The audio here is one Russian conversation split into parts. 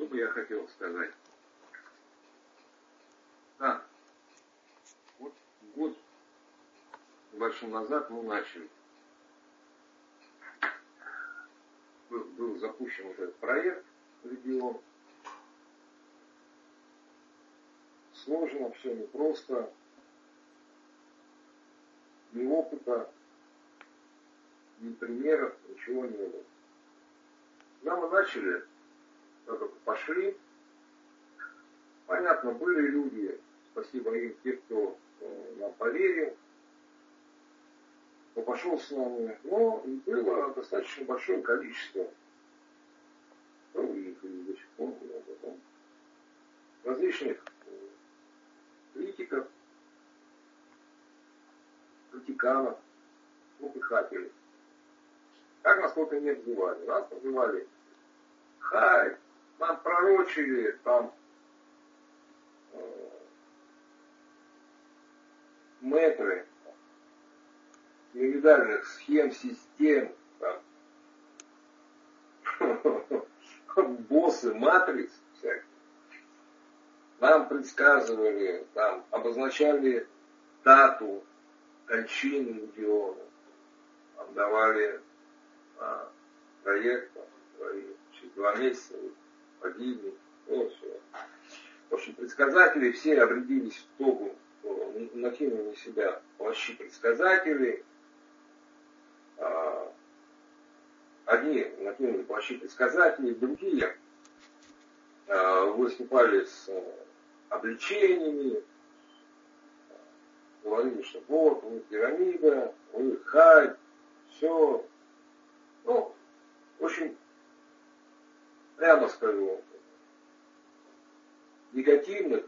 Что бы я хотел сказать? Вот год небольшим назад мы начали. Был запущен вот этот проект «Регион». Сложно, все непросто. Ни опыта, ни примеров, ничего не было. Когда мы начали, только пошли, понятно, были люди, спасибо им, те, кто нам поверил, кто пошел с нами, но было достаточно большое количество, и до сих пор различных критиков, критиканов, слухохателей. Как нас только не называли. Нас называли хай, нам пророчили, там мэтры пирамидальных схем, систем, там, боссы матриц всякие. Нам предсказывали, там, обозначали дату кончины Легиона, нам давали проект, через 2 месяца погибнет, вот все. В общем, предсказатели все обрядились в тогу, накинули на себя плащи предсказателей. Одни накинули плащи предсказателей, другие выступали с обличениями, говорили, что вот, вы пирамида, вы хай, все. Ну, в общем, прямо скажу, негативных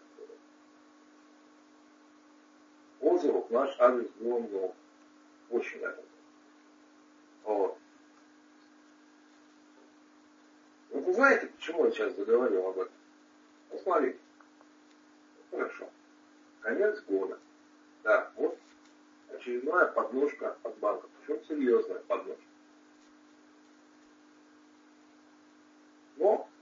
отзывов наш адрес был очень много. Вот. Вы знаете, почему я сейчас заговорил об этом? Посмотрите. Хорошо. Конец года. Да, вот очередная подножка от банка. Причем серьезная подножка. Но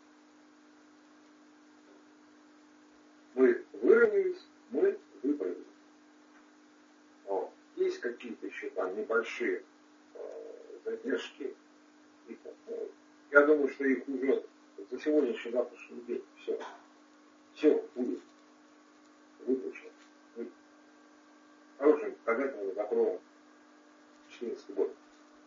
мы выровнялись, мы выправились. Вот. Есть какие-то еще там небольшие задержки. Я думаю, что их уже за сегодняшний завтрашний день все будет выключено. Хорошим показателем закроем 2014 год.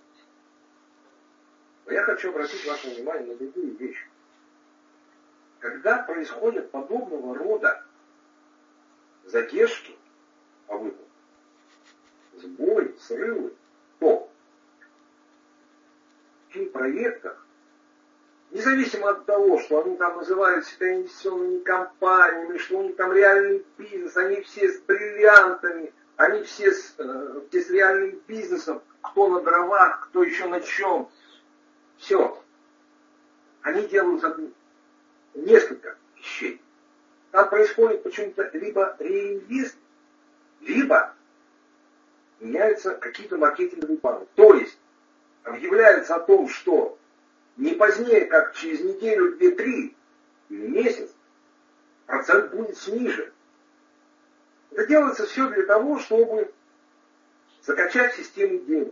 Но я хочу обратить ваше внимание на другую вещь. Когда происходят подобного рода задержки по выплатам, сбой, срывы, то в финпроектах, независимо от того, что они там называют себя инвестиционными компаниями, что у них там реальный бизнес, они все с бриллиантами, они все с реальным бизнесом, кто на дровах, кто еще на чем. Все. Они делают несколько вещей. Там происходит почему-то либо реинвест, либо меняются какие-то маркетинговые планы. То есть объявляется о том, что не позднее, как через неделю, 2-3 или месяц, процент будет снижен. Это делается все для того, чтобы закачать систему денег.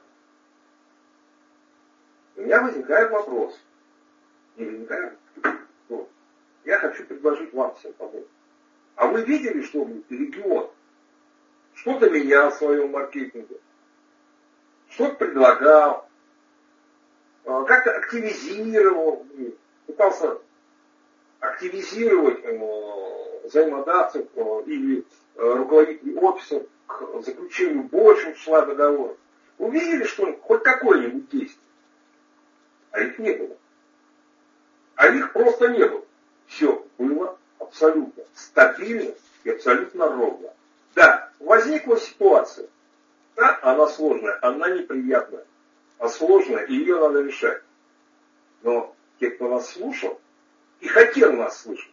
У меня возникает вопрос. Не возникает? Ну, я хочу предложить вам всем подумать. А вы видели, что регион что-то менял в своем маркетинге? Что-то предлагал? Как-то активизировал, пытался активизировать взаимодавцев или руководителей офиса к заключению большего числа договоров. Увидели, что хоть какое-нибудь действие? А их не было. А их просто не было. Все было абсолютно стабильно и абсолютно ровно. Да, возникла ситуация. Да, она сложная, она неприятная. А сложная, и ее надо решать. Но те, кто нас слушал и хотел нас слышать,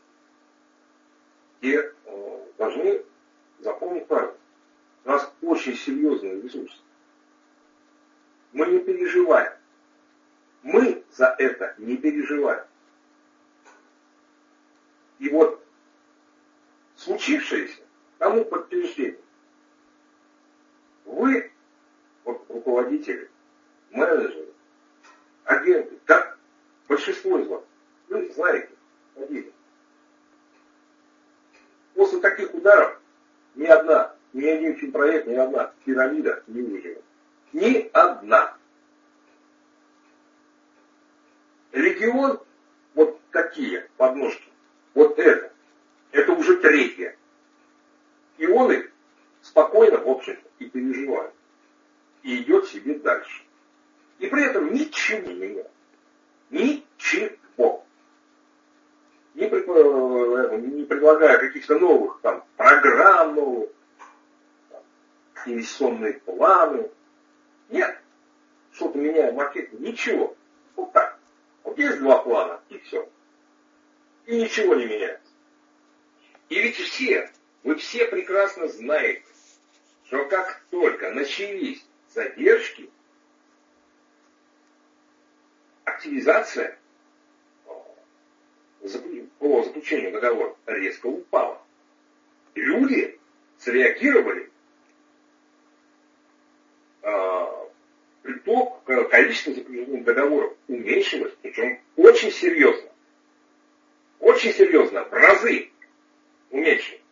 те должны запомнить правильно. У нас очень серьезные ресурсы. Мы не переживаем. Мы за это не переживаем. И вот случившееся тому подтверждение. Вы, вот, руководители, менеджеры, агенты, как большинство из вас, вы знаете, ходили. После таких ударов ни один финпроект, ни одна пирамида не выживет. Ни одна. Регион, вот такие подножки, вот это уже третье. И он их спокойно, в общем-то, и переживает. И идет себе дальше. И при этом ничего не меняет. Ничего. Не предлагая каких-то новых там программ, новых, там, инвестиционные планы. Нет. Что-то меняем маркетинг. Ничего. Вот так. Вот есть два плана, и все. И ничего не меняется. И ведь вы все прекрасно знаете, что как только начались задержки, активизация по заключению договора резко упала. Люди среагировали, приток, количество заключенных договоров уменьшилось, причем очень серьезно. Очень серьезно, в разы уменьшилось.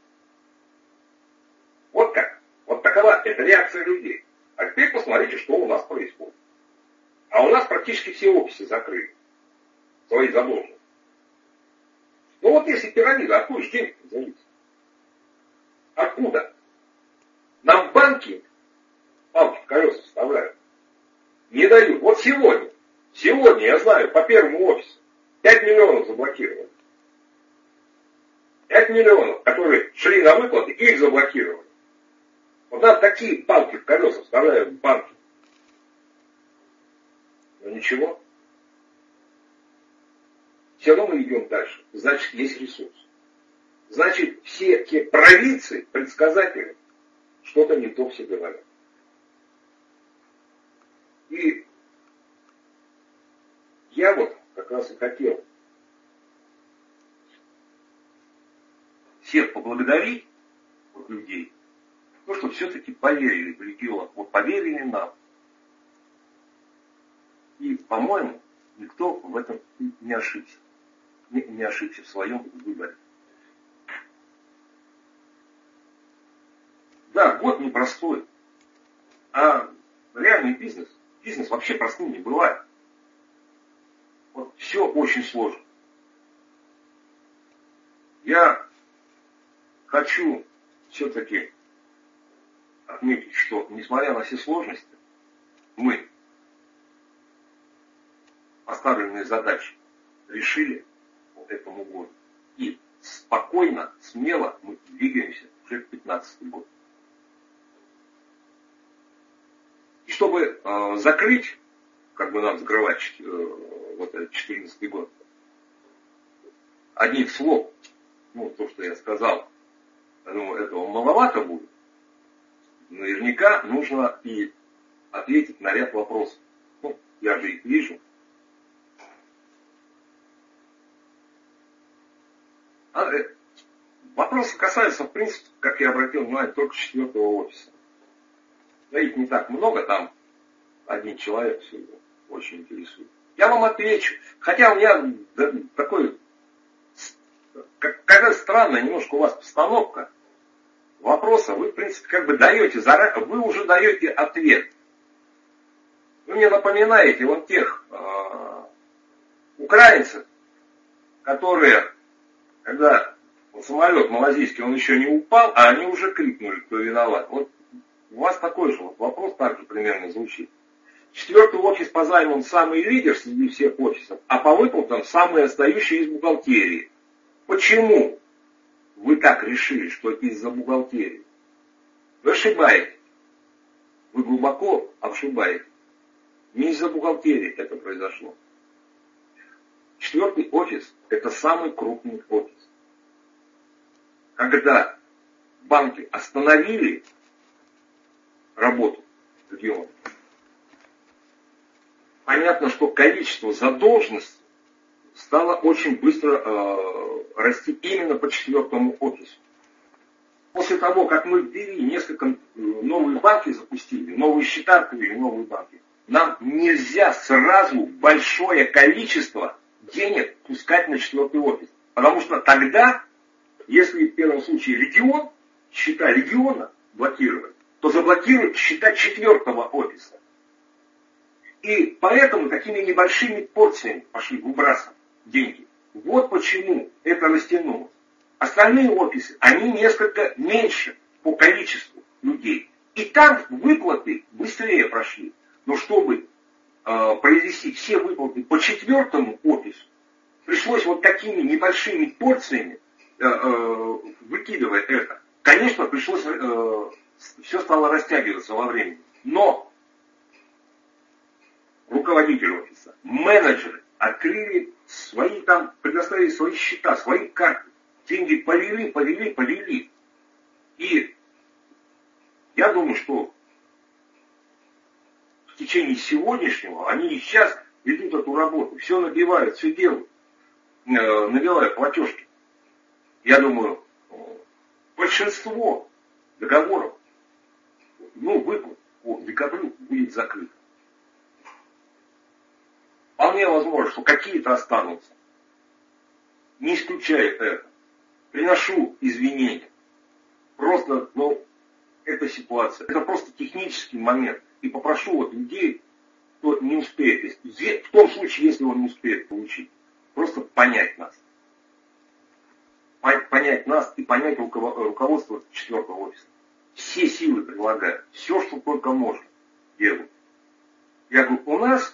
Вот как. Вот такова эта реакция людей. А теперь посмотрите, что у нас происходит. А у нас практически все офисы закрыли. Свои задолженности. Ну вот если пирамида, откуда же деньги взялись? Откуда? Нам банки палки в колеса вставляют. Не дают. Вот сегодня, я знаю, по первому офису 5 миллионов заблокировали. 5 миллионов, которые шли на выплаты, их заблокировали. Вот нам такие палки в колеса вставляют банки. Но ничего. Все равно мы идем дальше. Значит, есть ресурс. Значит, все те провидцы, предсказатели, что-то не то все говорят. И я вот как раз и хотел всех поблагодарить, вот, людей, то, что все-таки поверили в регион, вот поверили нам. И, по-моему, никто в этом не ошибся. Не ошибся в своем выборе. Да, год непростой. А реальный бизнес вообще простым не бывает. Вот все очень сложно. Я хочу все-таки отметить, что, несмотря на все сложности, мы поставленные задачи решили по этому году. И спокойно, смело мы двигаемся уже в 2015 год. И чтобы закрыть, как бы нам закрывать вот этот 2014 год, одних слов, ну, то, что я сказал, я думаю, этого маловато будет. Наверняка нужно и ответить на ряд вопросов. Ну, я же их вижу. Вопросы касаются, в принципе, как я обратил внимание, только 4-го офиса. Да их не так много, там один человек всего очень интересует. Я вам отвечу. Хотя у меня такой, какая странная немножко у вас постановка вопроса. Вы, в принципе, как бы даете, вы уже даете ответ. Вы мне напоминаете вот тех украинцев, которые, когда самолет малазийский, он еще не упал, а они уже крикнули, кто виноват. Вот у вас такой же вот вопрос также примерно звучит. 4-й офис по займам самый лидер среди всех офисов, а по выплатам самый отстающий из бухгалтерии. Почему вы так решили, что из-за бухгалтерии? Вы ошибаетесь. Вы глубоко ошибаетесь. Не из-за бухгалтерии это произошло. 4-й офис – это самый крупный офис. Когда банки остановили работу региона, понятно, что количество задолженностей стала очень быстро расти именно по 4-му офису. После того, как мы ввели несколько новые банки, запустили, новые счета открыли, новые банки, нам нельзя сразу большое количество денег пускать на 4-й офис. Потому что тогда, если в первом случае регион, счета региона блокировать, то заблокируют счета 4-го офиса. И поэтому такими небольшими порциями пошли выбрасывать деньги. Вот почему это растянулось. Остальные офисы, они несколько меньше по количеству людей. И там выплаты быстрее прошли. Но чтобы произвести все выплаты по 4-му офису, пришлось вот такими небольшими порциями выкидывать это. Конечно, пришлось, все стало растягиваться во времени. Но руководитель офиса, менеджеры открыли свои там, предоставили свои счета, свои карты. Деньги полили. И я думаю, что в течение сегодняшнего они и сейчас ведут эту работу. Все набивают, все делают. Набивают платежки. Я думаю, большинство договоров, выплат по декабрю будет закрыто. Вполне возможно, что какие-то останутся. Не исключаю это. Приношу извинения. Просто, эта ситуация, это просто технический момент. И попрошу вот людей, кто не успеет, в том случае, если он не успеет получить, просто понять нас. Понять нас и понять руководство 4-го офиса. Все силы прилагают. Все, что только можно, делают. Я говорю, у нас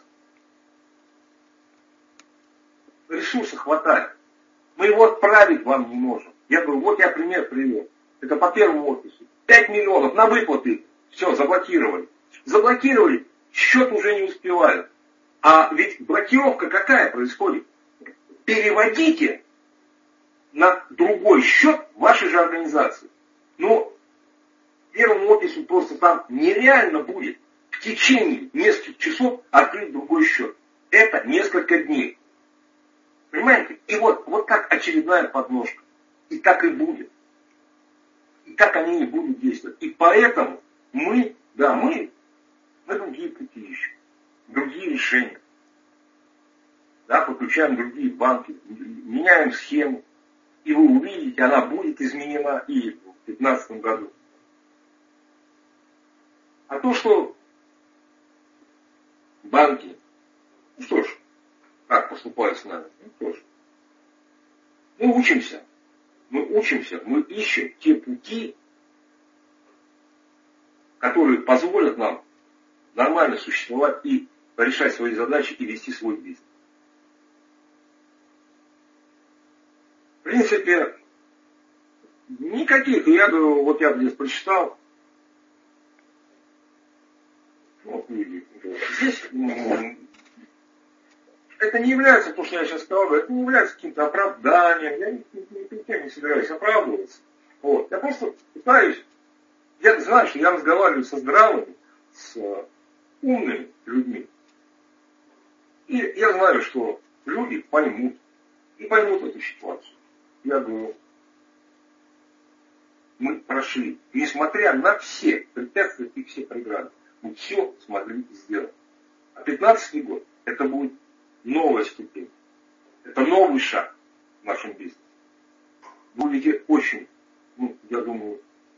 ресурсов хватает. Мы его отправить вам не можем. Я говорю, вот я пример привел. Это по 1-му офису. 5 миллионов на выплаты. Все, заблокировали. Заблокировали, счет уже не успевают. А ведь блокировка какая происходит? Переводите на другой счет вашей же организации. Но 1-му офису просто там нереально будет в течение нескольких часов открыть другой счет. Это несколько дней. Понимаете? И вот как очередная подножка. И так и будет. И так они и будут действовать. И поэтому мы другие пути ищем. Другие решения. Да, подключаем другие банки. Меняем схему. И вы увидите, она будет изменена и в 2015 году. А то, что банки, как поступают с нами, тоже. Мы учимся, мы ищем те пути, которые позволят нам нормально существовать и решать свои задачи и вести свой бизнес. В принципе, никаких, я здесь прочитал, здесь это не является, то, что я сейчас сказал, это не является каким-то оправданием, я никем не собираюсь оправдываться. Я просто пытаюсь, я знаю, что я разговариваю со здравыми, с умными людьми. И я знаю, что люди поймут эту ситуацию. Я говорю, мы прошли, несмотря на все препятствия и все преграды, мы все смогли сделать. А 2015 год, это будет новая ступень. Это новый шаг в нашем бизнесе. Вы увидите очень, я думаю,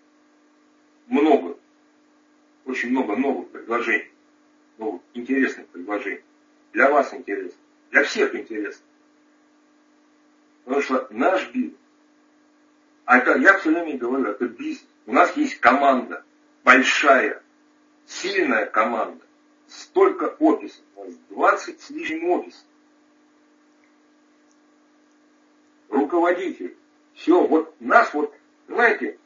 очень много новых предложений, новых интересных предложений. Для вас интересно, для всех интересно. Потому что наш бизнес, я все время говорю, это бизнес. У нас есть команда, большая, сильная команда. Столько офисов, у нас 20 с лишним офисов. Руководитель. Все, нас, знаете,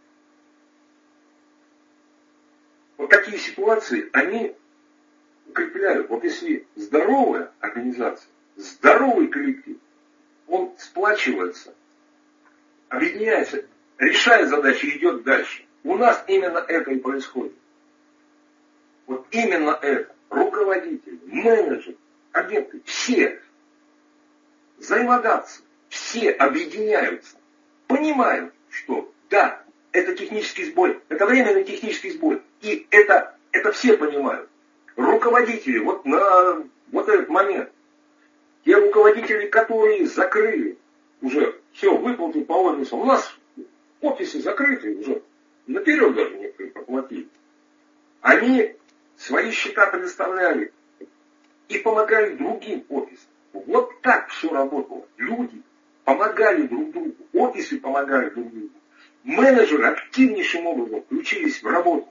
вот такие ситуации, они укрепляют. Вот если здоровая организация, здоровый коллектив, он сплачивается, объединяется, решает задачи и идет дальше. У нас именно это и происходит. Вот именно это. Руководители, менеджеры, агенты, все взаимодаться. Все объединяются, понимают, что да, это технический сбой, это временный технический сбой. И это все понимают. Руководители, вот на вот этот момент, те руководители, которые закрыли уже все, выплаты по офису, у нас офисы закрыты уже, наперед даже некоторые проплатили. Они свои счета предоставляли и помогали другим офисам. Вот так все работало. Люди помогали друг другу, офисы помогали друг другу. Менеджеры активнейшим образом включились в работу.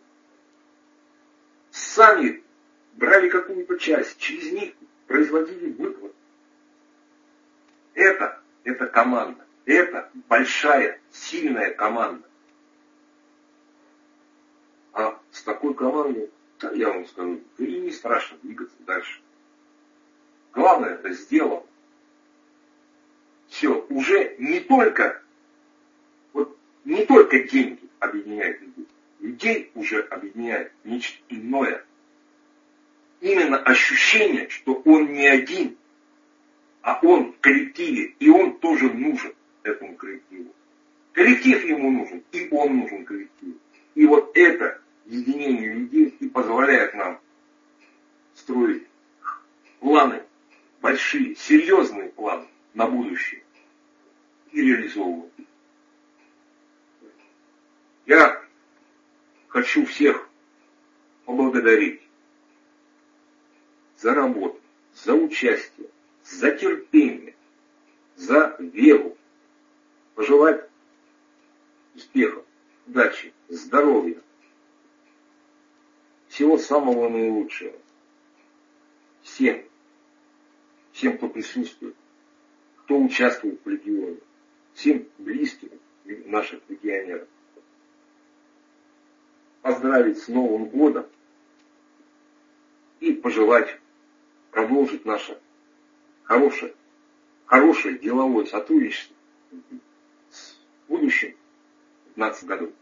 Сами брали какую-то часть, через них производили выплаты. Это команда. Это большая, сильная команда. А с такой командой, да, я вам скажу, и не страшно двигаться дальше. Главное, это сделано. Все, уже не только деньги объединяют людей. Людей уже объединяет нечто иное. Именно ощущение, что он не один, а он в коллективе, и он тоже нужен этому коллективу. Коллектив ему нужен, и он нужен коллективу. И вот это единение людей и позволяет нам строить планы, большие, серьезные планы на будущее и реализовывать. Я хочу всех поблагодарить за работу, за участие, за терпение, за веру. Пожелать успехов, удачи, здоровья, всего самого наилучшего. Всем, кто присутствует, кто участвует в легионе, всем близким наших легионеров. Поздравить с Новым годом и пожелать продолжить наше хорошее деловое сотрудничество в будущем 15 годов.